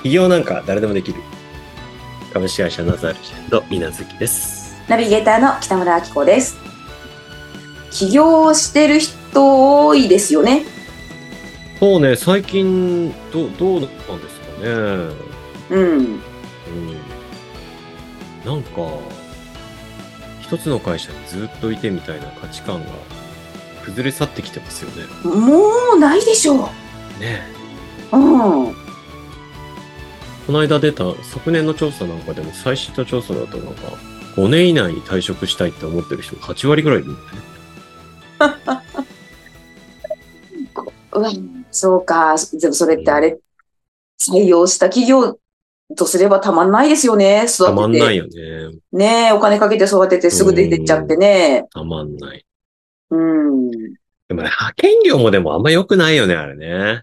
起業なんか誰でもできる。株式会社ナザールジェンド稲月です。 ナビゲーターの北村明子です。起業してる人多いですよね。 そうね、最近どうなんですかね。なんか一つの会社にずっといてみたいな価値観が崩れ去ってきてますよね。 もうないでしょう。 ねえ。 この間出た昨年の調査なんかでも最新の調査だとなんか5年以内に退職したいって思ってる人が8割ぐらいいるんだね。 そうか。でもそれってあれ、採用した企業とすればたまんないですよね。育てて。 たまんないよね。 ねえ、お金かけて育ててすぐ出てっちゃってね。 たまんない。 でもね、派遣業もでもあんま良くないよね、あれね。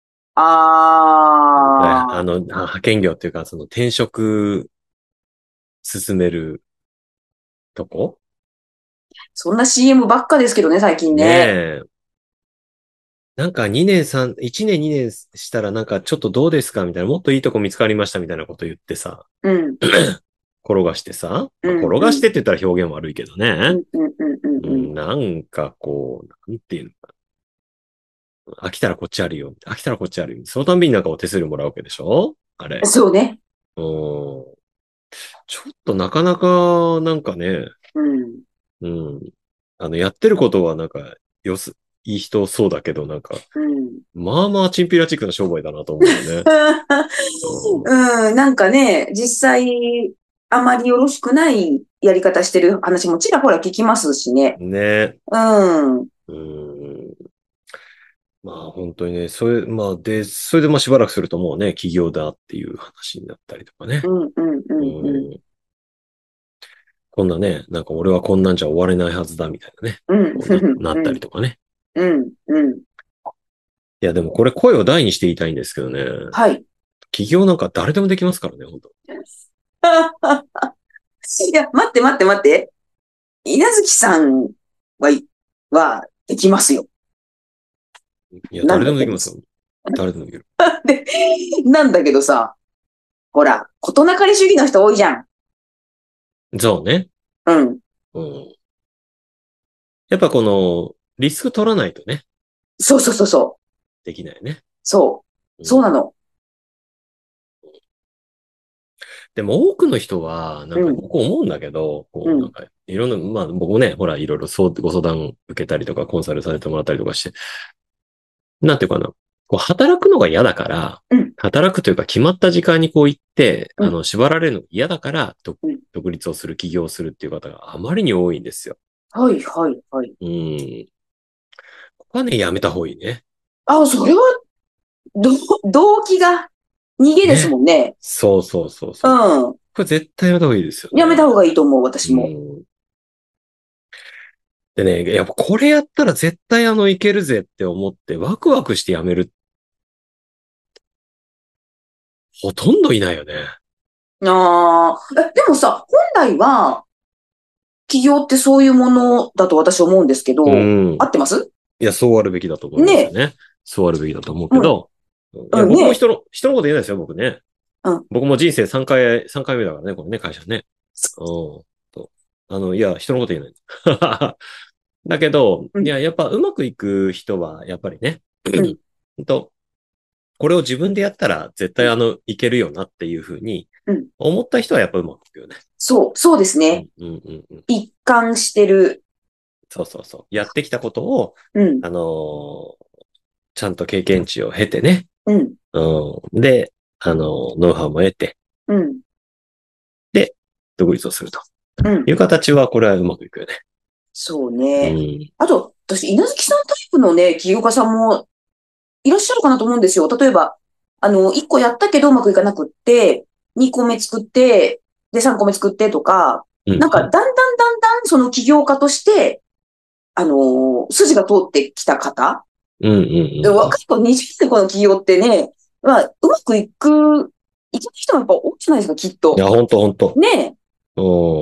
派遣業っていうか、その転職進めるとこそんな CM ばっかですけどね、最近ね。 ねえ。なんか1年2年したらなんかちょっとどうですかみたいな、もっといいとこ見つかりましたみたいなこと言ってさ、転がしてさ、転がしてって言ったら表現悪いけどね。なんかこう、なんていうのか。飽きたらこっちあるよ。飽きたらこっちあるよ。そのたんびになんかお手数料もらうわけでしょあれ。 そうね。 ちょっとなかなか、なんかね、やってることはなんか、いい人そうだけど、なんか、まあまあチンピラチックな商売だなと思うよね。 なんかね、実際、あまりよろしくないやり方してる話もちらほら聞きますしね。 ね。まあ本当にね、それでまあしばらくするともうね、起業だっていう話になったりとかね。こんなね、なんか俺はこんなんじゃ終われないはずだみたいなね。なったりとかね。いやでもこれ声を大にして言いたいんですけどね。 はい。 起業なんか誰でもできますからね、本当。 いや、待って。稲月さんはできますよ。 いや、誰でもできますよ。誰でもできる。 なんだけどさ、ほら、事なかれ主義の人多いじゃん。 そうね。やっぱこの、リスク取らないとね。 そう。 できないね。 そうなの。 でも多くの人は、なんか僕思うんだけど、こうなんかいろんな、まあ僕もね、ほらいろいろご相談受けたりとかコンサルさせてもらったりとかして、なんていうかな、こう働くのが嫌だから、働くというか決まった時間にこう行って、縛られるのが嫌だから、独立をする、起業をするっていう方があまりに多いんですよ。 はい。 ここはね、やめた方がいいね。 あ、それは、動機が逃げですもんね。 そう。これ絶対やめた方がいいですよね。 やめた方がいいと思う、私も。 でね、やっぱこれやったら絶対いけるぜって思ってワクワクしてやめる。ほとんどいないよね。 でもさ、本来は、起業ってそういうものだと私思うんですけど、合ってます？ いや、そうあるべきだと思いますよね。そうあるべきだと思うけど、いや、僕も人のこと言えないですよ、僕ね。僕も人生3回目だからね、このね、会社ね。いや、人のこと言えない。だけど、いや、やっぱうまくいく人は、やっぱりね、これを自分でやったら絶対いけるよなっていうふうに、思った人はやっぱうまくいくよね。 そうですね。一貫してる。 そう。やってきたことを、ちゃんと経験値を経てね。で、ノウハウも得て。で、独立をすると。いう形は、これはうまくいくよね。 そうね。あと、私、稲月さんタイプのね、起業家さんもいらっしゃるかなと思うんですよ。例えば、1個やったけどうまくいかなくって、2個目作って、で、3個目作ってとか、なんか、だんだんその起業家として、筋が通ってきた方。若い子、20代の子の起業ってね、まあ、うまくいく人もやっぱ多いじゃないですか、きっと。 いや、ほんと。 ねえ。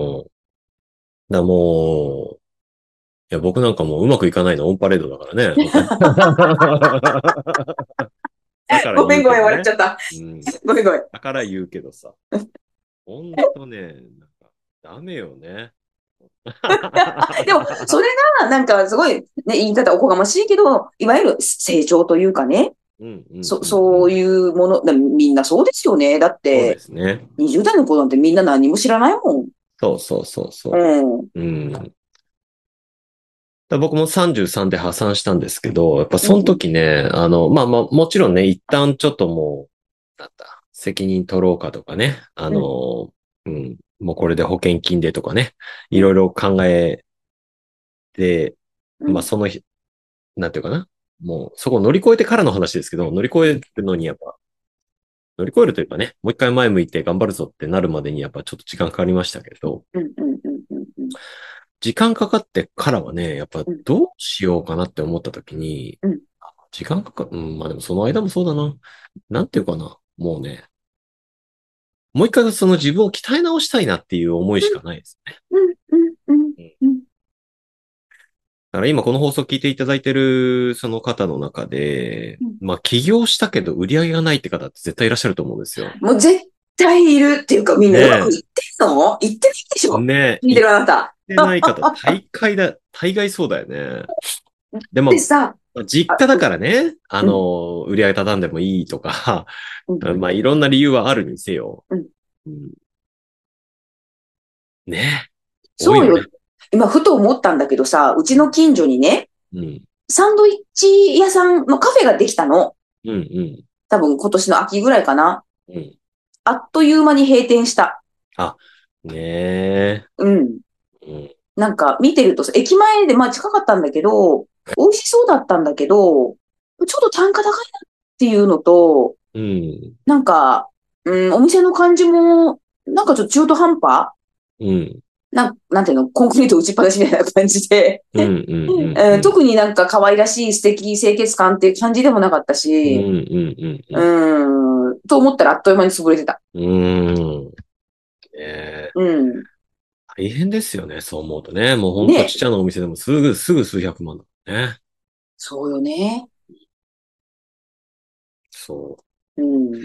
もう、いや、僕なんかもううまくいかないのオンパレードだからね。 だからごめんごめん、 言うけどね。 笑っちゃった。ごめんごめん。 だから言うけどさ。ほんとね、なんか、ダメよね。 でも、それが、なんか、すごい、ね、言い方おこがましいけど、いわゆる成長というかね、そういうもの、みんなそうですよね。だっそうでて、 すね。 20代の子なんてみんな何も知らないもん。 そうそうそううそん。 う。僕も33で破産したんですけど、やっぱそのうん。 時ね、もちろんね、一旦ちょっともう、なんだ、責任取ろうかとかね、 うん。 もうこれで保険金でとかね、いうん。 ろいろ考えて、 うん。 その日、なんていうかな、もうそこを乗り越えてからの話ですけど、乗り越えるのにやっぱ、乗り越えるというかね、もう一回前向いて頑張るぞってなるまでにやっぱちょっと時間かかりましたけど、 うん。うん。うん。うん。うん。 時間かかってからはね、やっぱうん。 どうしようかなって思った時に、 うん。 時間かか、まあでもその間もそうだな。なんていうかな。もうね、もう一回その自分を鍛え直したいなっていう思いしかないですね。 うん。うん。うん。 うん。 うん。 だから今この放送聞いていただいてるその方の中で、 うん。 起業したけど売り上げがないって方って絶対いらっしゃると思うんですよ。 もう絶対いるっていうか、みんなうまくねいってんのいってないでしえ。 ょ？ ねえ。 聞いて言っるあなた。 てない方、大概そうだよね。でも、 でさ、 実家だからね、 うん。 売り上げ立たんでもいいとか、 うん。 いろんな理由はあるにせよ。 うん。 うん、ねえ。多いそうよ。 よね。 今、ふと思ったんだけどさ、うちの近所にね、 うん。 サンドイッチ屋さんのカフェができたの。 うん、うん。 多分今年の秋ぐらいかな。 うん。 あっという間に閉店した。 あ、ねえ。 うん。 うん。 なんか見てるとさ、駅前でまあ近かったんだけど、美味しそうだったんだけど、ちょっと単価高いなっていうのと、 うん。 なんか、お店の感じも、なんかちょっと中途半端うん。 なんていうの、コンクリート打ちっぱなしみたいな感じで、 うん。うん。うん。 特になんか可愛らしい素敵清潔感っていう感じでもなかったうん。 し、 うん。うん。 と思ったらあっという間に潰れてた。 うん。ねえ。 うん。 大変ですよね。そう思うとね。もうほんとちっね。 ちゃなお店でもすぐ数百万だね。 そうよね。 そう。 うん。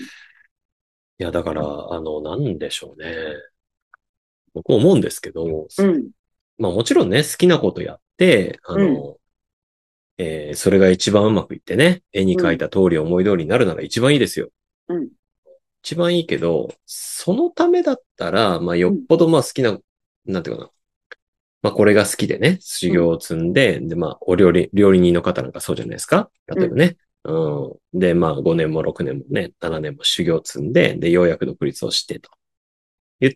いや、だから、なんでしょうね。僕思うんですけど、 うん。 もちろんね、好きなことやって、 うん。 それが一番うまくいってね、絵にうん。 描いた通り思い通りになるなら一番いいですよ。 うん。 一番いいけど、そのためだったら、ようん。 っぽど好きな、なんていうかな。これが好きでね、修うん。 行を積んで、で、料理人の方なんかそうじゃないですか。 うん。 例えばね。で、5年も6年もね、7年も修行を積んで、で、ようやく独立をしてと。言って、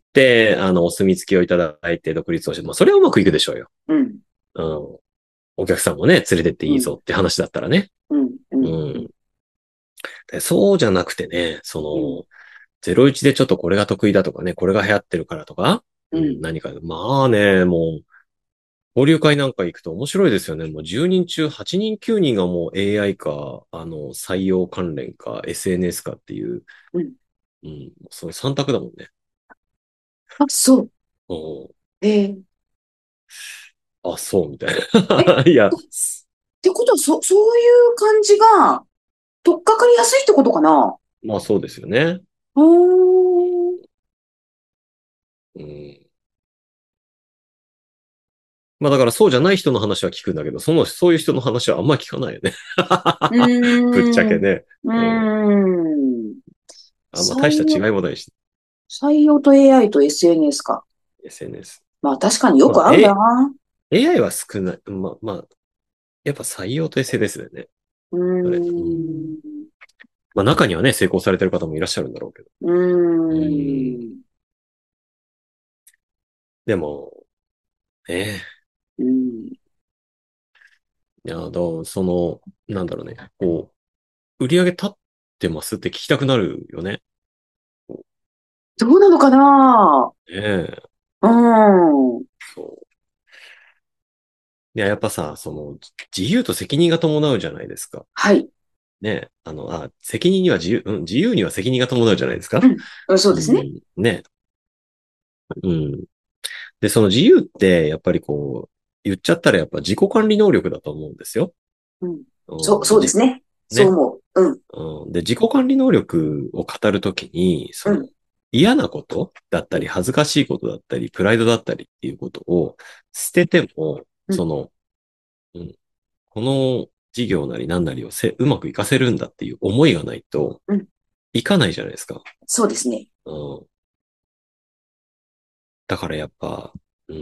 お墨付きをいただいて独立をして、それはうまくいくでしょうよ。 うん。 うん。お客さんもね、連れてっていいぞって話だったらね。 うん。うん。 うん。でそうじゃなくてね、 うん。 01でちょっとこれが得意だとかね、これが流行ってるからとか、何か、もう、交流会なんか行くと面白いですよね。もう10人中8人9人がもう AI か、採用関連か、SNS かっていう、 うん。 その3択だもんね。 あ、そう。 うん、 ええあ、そう、みたいえ、 な。いや、 ってことは、そういう感じが、取っかかりやすいってことかな？ そうですよね。 うーん。 うん。だからそうじゃない人の話は聞くんだけど、そういう人の話はあんま聞かないよね。 うぶっちゃーん。 けね。 ううん。 ーん。 大した採用、 違いもないし、 採用と AI と SNS か。 SNS。 まあ確かによまあ、 くあるな。 AI は少ない。やっぱ採用と SNS だよね。 うあれ。 ーん。 中にはね、成功されてる方もいらっしゃるんだろうけど。 ううーん。 ん。 でも、ね、 うん。 いや、なんだろうね。売り上げ立ってますって聞きたくなるよね。 どうなのかな？ ねえ。 うん。 そう。いや、やっぱさ、自由と責任が伴うじゃないですか。 はい。 ね。責任には自由には責任が伴うじゃないですか。 うん。そううですね。 ん。ね。うん。で、その自由って、やっぱり言っちゃったらやっぱ自己管理能力だと思うんですよ。 うん。 うん。 そうですね。そうね。 思う。 で、自己管理能力を語るときに、嫌なことだったり、恥ずかしいことだったり、プライドだったりっていうことを捨てても、この事業なり何なりをうまくいかせるんだっていう思いがないと、いかないじゃないですか。 そうですね。 だからやっぱ、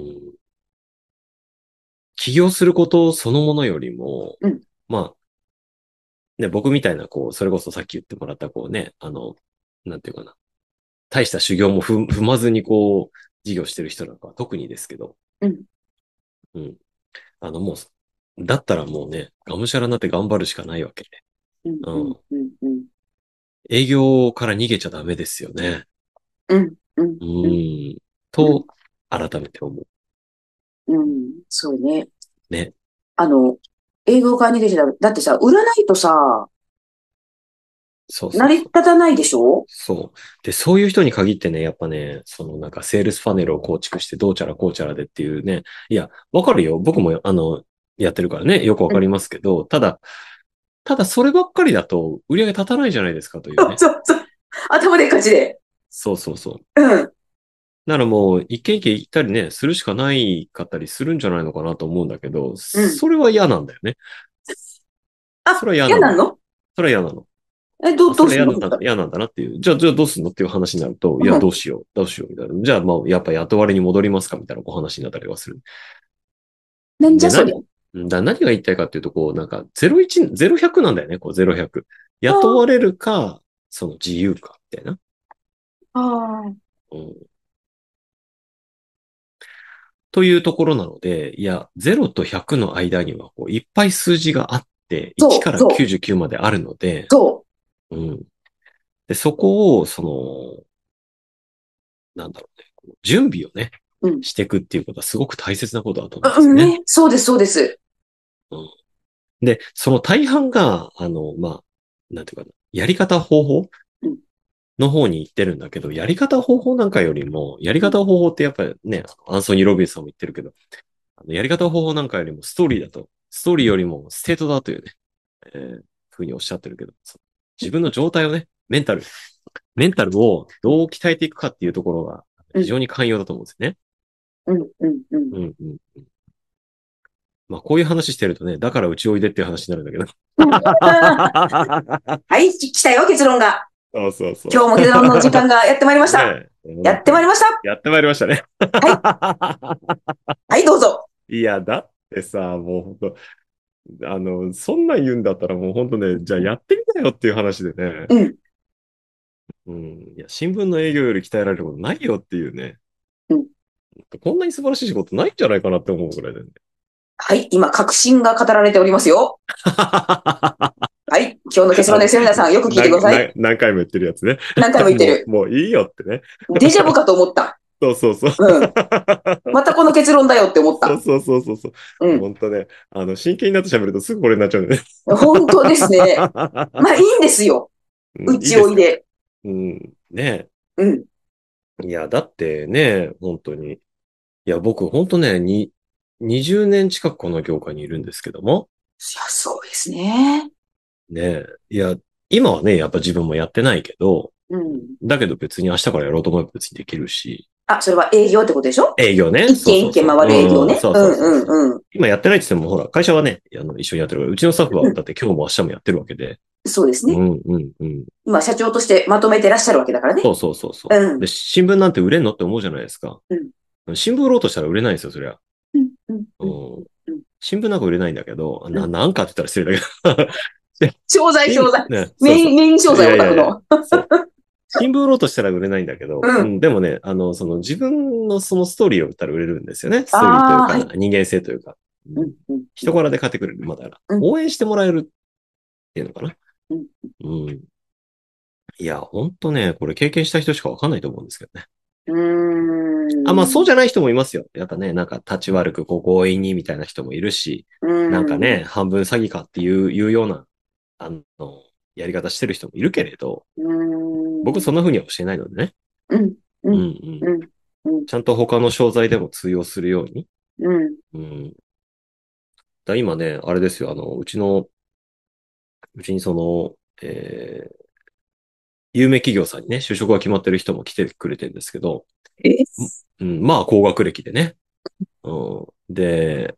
起業することそのものよりも、まあ、ね、僕みたいな、それこそさっき言ってもらった、なんていうかな。大した修行も踏まずに事業してる人なんかは特にですけど。もう、だったらもうね、がむしゃらになって頑張るしかないわけで。営業から逃げちゃダメですよね。と、改めて思う。 そうね。 ね。 営業から逃げちゃダメ。だってさ、売らないとさ、成り立たないでしょ？ そう。で、そういう人に限ってね、やっぱね、なんかセールスパネルを構築してどうちゃらこうちゃらでっていうね。いや、わかるよ。僕も、やってるからね、よくわかりますけど、ただそればっかりだと売り上げ立たないじゃないですかというね。 そう。頭でっかちで。 そう。ならもう、一軒一軒行ったりね、するしかないかったりするんじゃないのかなと思うんだけど、それは嫌なんだよね。それは嫌なの？それは嫌なの。 どうするの？ 嫌なんだなっていう。じゃあどうするのっていう話になると、いや、どうしよう、みたいな。じゃあ、やっぱ雇われに戻りますかみたいなお話になったりはする。 なんじゃそりゃ。 何が言いたいかっていうと、なんか、01、0100なんだよね、0100。雇われるか、自由か、みたいな。というところなので、いや、0と100の間にはいっぱい数字があって、1から99まであるので、で、そこを、なんだろうね、準備をね、していくっていうことはすごく大切なことだと思うんですよね。 そうです。 で、その大半が、なんていうかな、やり方方法の方に行ってるんだけど、やり方方法なんかよりも、やり方方法ってやっぱりね、アンソニー・ロビンさんも言ってるけど、やり方方法なんかよりもストーリーだと、ストーリーよりもステートだというね、ふうにおっしゃってるけど、自分の状態をね、メンタルをどう鍛えていくかっていうところが非常に寛容だと思うんですよね。まあ、こういう話してるとね、だからうちおいでっていう話になるんだけど。 はい、来たよ、結論が。 そう。 今日も結論の時間がやってまいりました。やってまいりました。 やってまいりましたね。 はい、どうぞ。 いや、だってさ、もう本当そんなん言うんだったらもう本当ね、じゃあやってみなよっていう話でね。いや、新聞の営業より鍛えられることないよっていうね。こんなに素晴らしい仕事ないんじゃないかなって思うぐらいだよね。 はい、今、確信が語られておりますよ。はい、今日の結論ですよ、皆さん。よく聞いてください。 何回も言ってるやつね。 何回も言ってる。 もういいよってね。 デジャブかと思った。 そう。 またこの結論だよって思った。 そう。本当ね。真剣になって喋るとすぐこれになっちゃうね。 本当ですね。まあいいんですよ。うちおいで。 ねえ。いや、だってね、本当に。いや、僕本当ね、20年近くこの業界にいるんですけども。 いや、そうですね。 ねえ。いや、今はね、やっぱ自分もやってないけど、だけど別に明日からやろうと思えば別にできるし。 それは営業ってことでしょ？ 営業ね。 一軒一軒回る営業ね。そう。 今やってないって言っても、ほら、会社はね、一緒にやってるから、うちのスタッフはだって今日も明日もやってるわけで。 そうですね。今、社長としてまとめてらっしゃるわけだからね。 そう。で、新聞なんて売れんのって思うじゃないですか。新聞売ろうとしたら売れないんですよ、そりゃ。新聞なんか売れないんだけど、なんかって言ったら失礼だけど。 商材。メイン商材を書くの。 新聞売ろうとしたら売れないんだけど、でもね、自分のそのストーリーを売ったら売れるんですよね。ストーリーというか、人間性というか、人柄で買ってくれる、まだ応援してもらえるっていうのかな。いや、ほんとね、これ経験した人しかわかんないと思うんですけどね。まあそうじゃない人もいますよ。やっぱね、なんか立ち悪く強引にみたいな人もいるし、なんかね、半分詐欺かっていうような、やり方してる人もいるけれど、僕そんな風には教えないのでね。ちゃんと他の商材でも通用するように。今ね、あれですよ、うちに有名企業さんにね、就職が決まってる人も来てくれてるんですけど、まあ、高学歴でね。で、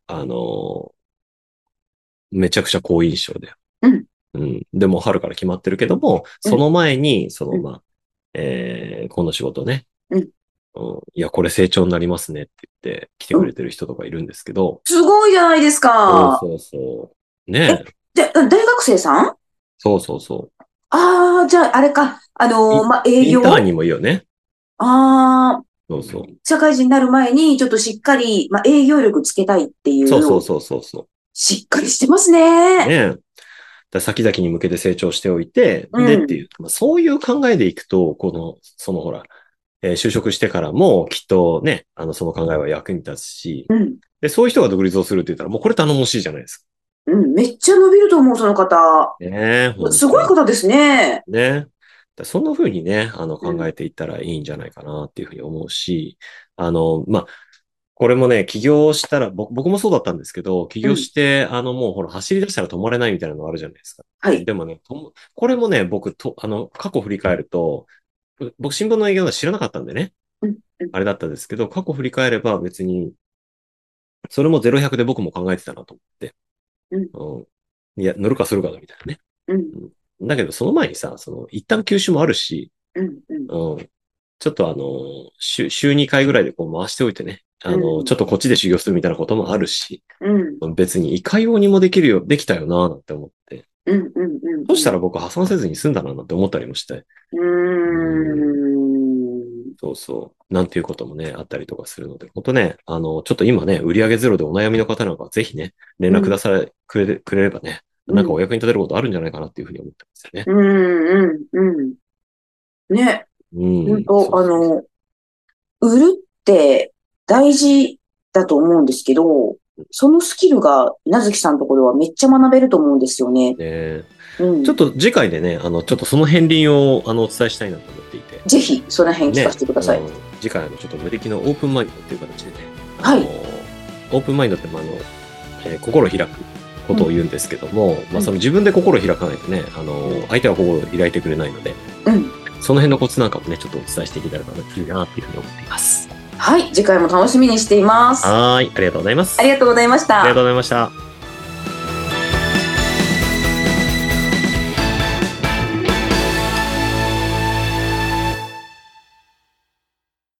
めちゃくちゃ好印象で。でも春から決まってるけども、その前に、まあ、この仕事ね、いや、これ成長になりますねって言って来てくれてる人とかいるんですけど。 すごいじゃないですか。 そうそう。ねで、大学生さん？ そうそうそう。 ああ、じゃあ、あれか。まあ、営業。 インターンにもいいよね。 ああ。 そうそう。 社会人になる前に、ちょっとしっかり、まあ、営業力つけたいっていう。 そうそう。 しっかりしてますね。 ねえ。先々に向けて成長しておいて、でっていう、まあ、そういう考えでいくと、ほら、就職してからもきっとね、その考えは役に立つし、で、そういう人が独立をするって言ったら、もうこれ頼もしいじゃないですか。 めっちゃ伸びると思う、その方。 ねえ、 すごい方ですね。 ね。そんな風にね、考えていったらいいんじゃないかなっていうふうに思うし、まあ、これもね、起業したら、僕もそうだったんですけど、起業して、もうほら、走り出したら止まれないみたいなのがあるじゃないですか。 はい。 でもね、これもね、僕過去振り返ると、僕新聞の営業は知らなかったんでね、あれだったんですけど、過去振り返れば別に、それも0、100で僕も考えてたなと思って。いや、乗るかするかだみたいなね。だけど、その前にさ、一旦休止もあるし、ちょっと週2回ぐらいでこう回しておいてね、ちょっとこっちで修行するみたいなこともあるし、別にいかようにもできたよな、なんて思って。そしたら僕破産せずに済んだな、なんて思ったりもして。そうそう。なんていうこともね、あったりとかするので、本当ね、ちょっと今ね、売上ゼロでお悩みの方なんかはぜひね、連絡くれればね、なんかお役に立てることあるんじゃないかなっていうふうに思ってますよね。 ね。本当、売るって大事だと思うんですけど、そのスキルが、稲月さんのところはめっちゃ学べると思うんですよね。 ちょっと次回でね、ちょっとその片鱗をお伝えしたいなと思っていて。 ぜひ、その辺聞かせてください。 次回ちょっと無敵のオープンマインドっていう形でね。 はい。 オープンマインドって、心開くことを言うんですけども、その自分で心開かないとね、相手は心を開いてくれないので、その辺のコツなんかもね、ちょっとお伝えしていけたらいいなっていうふうに思っています。 はい。次回も楽しみにしています。 はい。ありがとうございます。 ありがとうございました。 ありがとうございました。